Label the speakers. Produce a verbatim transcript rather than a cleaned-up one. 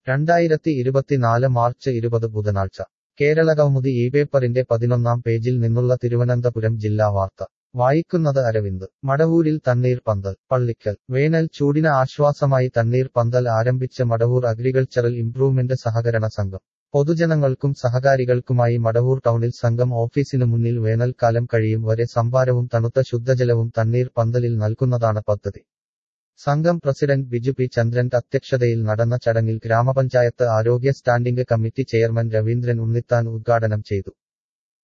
Speaker 1: രണ്ടായിരത്തി ഇരുപത്തിനാല് മാർച്ച് ഇരുപത് ബുധനാഴ്ച കേരളകൗമുദി ഈ പേപ്പറിന്റെ പതിനൊന്നാം പേജിൽ നിന്നുള്ള തിരുവനന്തപുരം ജില്ലാ വാർത്ത വായിക്കുന്നത് അരവിന്ദ്. മടവൂരിൽ തണ്ണീർ പന്തൽ. പള്ളിക്കൽ. വേനൽ ചൂടിന് ആശ്വാസമായി തണ്ണീർ പന്തൽ ആരംഭിച്ച മടവൂർ അഗ്രികൾച്ചറൽ ഇംപ്രൂവ്മെന്റ് സഹകരണ സംഘം. പൊതുജനങ്ങൾക്കും സഹകാരികൾക്കുമായി മടവൂർ ടൗണിൽ സംഘം ഓഫീസിനു മുന്നിൽ വേനൽക്കാലം കഴിയും വരെ സംഭാരവും തണുത്ത ശുദ്ധജലവും തണ്ണീർ പന്തലിൽ നൽകുന്നതാണ് പദ്ധതി. സംഘം പ്രസിഡന്റ് ബിജു പി ചന്ദ്രൻ അധ്യക്ഷതയിൽ നടന്ന ചടങ്ങിൽ ഗ്രാമപഞ്ചായത്ത് ആരോഗ്യ standing committee chairman Raveendran Unnithan ഉദ്ഘാടനം ചെയ്തു.